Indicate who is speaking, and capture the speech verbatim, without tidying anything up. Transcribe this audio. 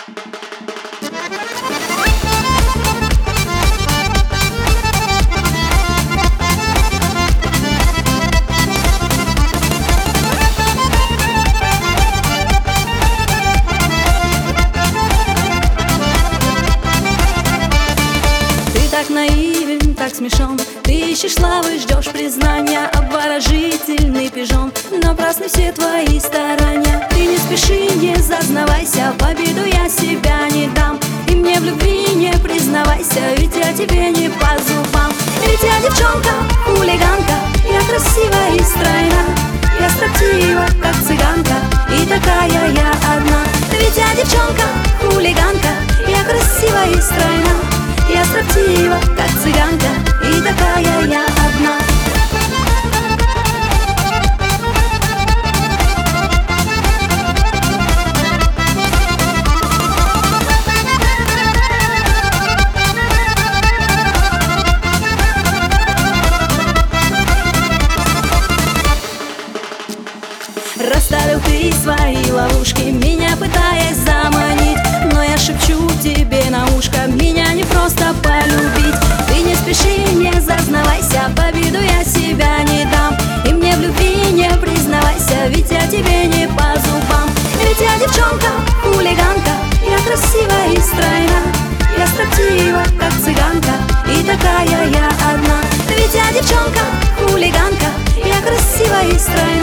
Speaker 1: Так наивен, так смешон. Ты ищешь славы, ждешь признания, обворожительный пижон. Напрасны все твои старания. Ты не спеши, не зазнавайся, победу я себя не дам. И мне в любви не признавайся, ведь я тебе не по зубам. Ведь я девчонка, хулиганка, я красива и стройна, я строптива, как цыганка, и такая я одна. Ведь я девчонка, хулиганка, я красива и стройна, я строптива, как цыганка, и такая я одна. Расставил ты свои ловушки, меня пытаясь заманить, но я шепчу тебе на ушко, меня не просто полюбить. Ты не спеши, не зазнавайся, победу я себя не дам. И мне в любви не признавайся, ведь я тебе не по зубам. Ведь я девчонка, хулиганка, я красива и стройна, я строптива, как цыганка, и такая я одна. Ведь я девчонка, хулиганка, я красива и стройна,